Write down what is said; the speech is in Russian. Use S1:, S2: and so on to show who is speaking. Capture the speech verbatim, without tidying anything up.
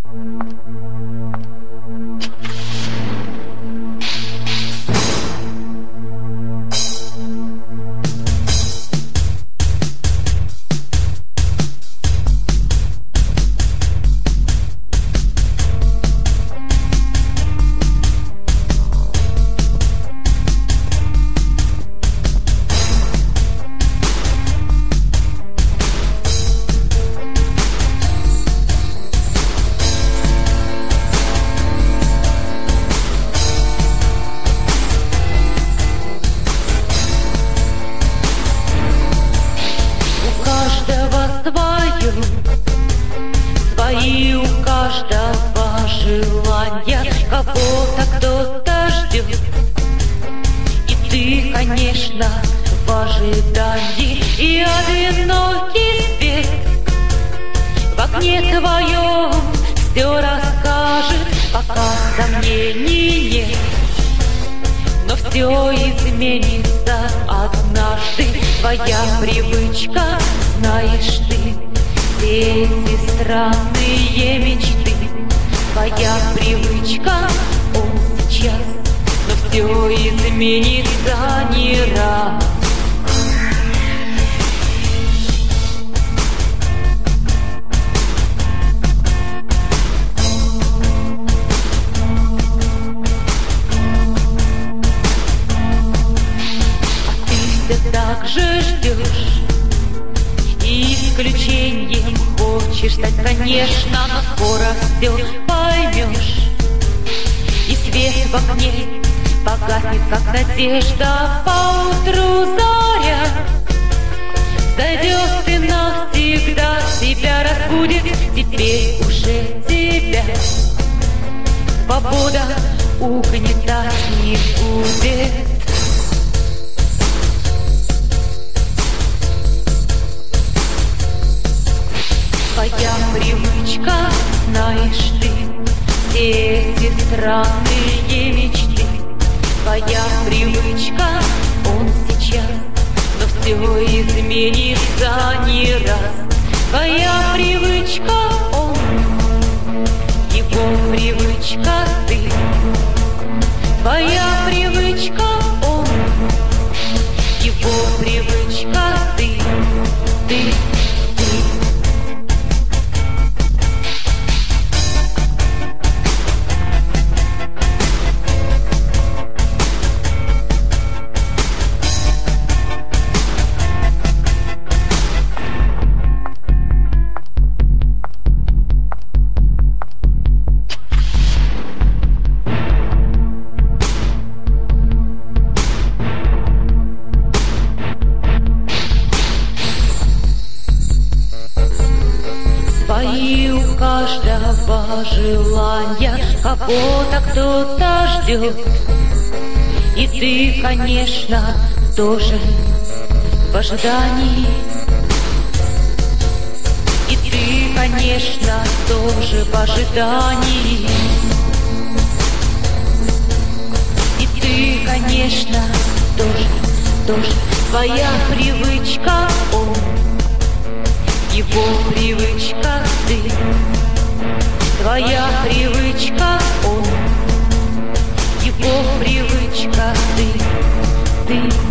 S1: Свои у каждого желания, кого-то кто-то ждет. И ты, конечно, в ожидании, и одинокий свет в окне твоем все расскажет, пока сомнений нет. Но все изменится однажды, твоя привычка, знаешь ты. Все эти странные мечты, твоя привычка, он сейчас, но все изменится не раз. А ты все так же ждешь, исключением хочешь стать, конечно, но скоро все поймешь. И свет в окне погаснет, как надежда, поутру заря зайдет и навсегда тебя разбудит. Теперь уже тебя свобода угнетать не будет. Твоя привычка, знаешь ты, все эти странные мечты. Твоя привычка, он сейчас, но все изменится не раз. Твоя привычка, он, его привычка, ты. Твоя привычка, он, его привычка, ты, ты. Свои у каждого желания, кого-то кто-то ждет. И ты, конечно, тоже в ожидании. И ты, конечно, тоже в ожидании. И ты, конечно, тоже, тоже твоя привычка, он, его привычка, ты. Твоя привычка, он, его привычка, ты, ты.